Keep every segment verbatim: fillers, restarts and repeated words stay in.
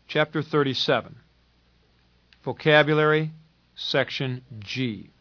Chapter thirty-seven. Vocabulary, Section G.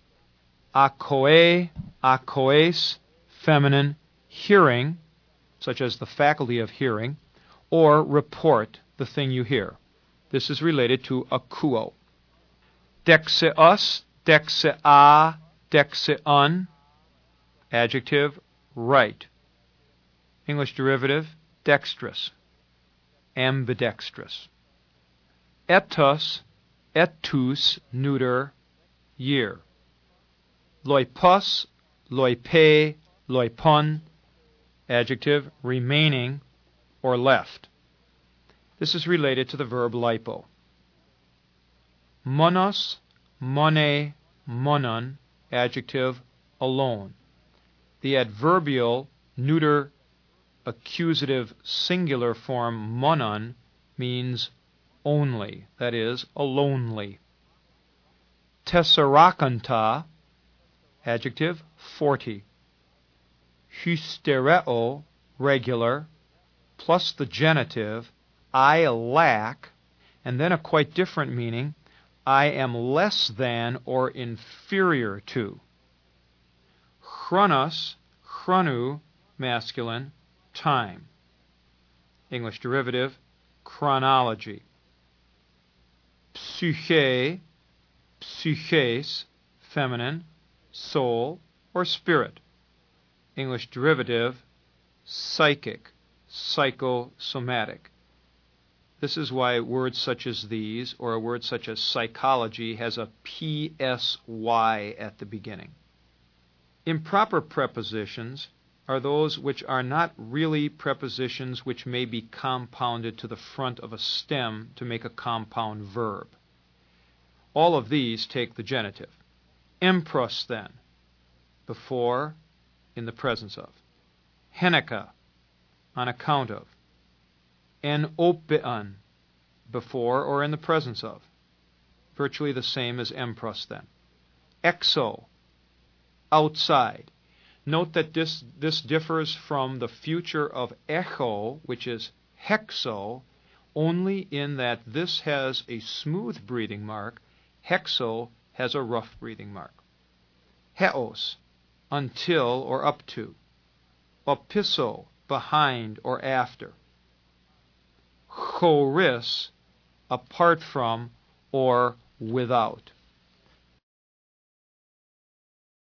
Akoe, akoes, feminine, hearing, such as the faculty of hearing, or report, the thing you hear. This is related to akuo. Dexeus, dexea, dexeun, adjective, right. English derivative, dexterous, ambidextrous. Etos, etus, neuter, year. Loipos, loipe, loipon, adjective, remaining or left. This is related to the verb lipo. Monos, mone, monon, adjective, alone. The adverbial neuter accusative singular form monon means only, that is, alonely. Tesserakanta, adjective, forty. Hystereo, regular, plus the genitive, I lack, and then a quite different meaning, I am less than or inferior to. Chronos, chronu, masculine, time. English derivative, chronology. Psyche, psyches, feminine, soul or spirit. English derivative, psychic, psychosomatic. This is why words such as these, or a word such as psychology, has a P S Y at the beginning. Improper prepositions are those which are not really prepositions which may be compounded to the front of a stem to make a compound verb. All of these take the genitive. Empros, then, before, in the presence of. Heneka, on account of. Enopean, before or in the presence of. Virtually the same as empros, then. Exo, outside. Note that this, this differs from the future of echo, which is hexo, only in that this has a smooth breathing mark, hexo has a rough breathing mark. Heos, until or up to. Opisso, behind or after. Choris, apart from or without.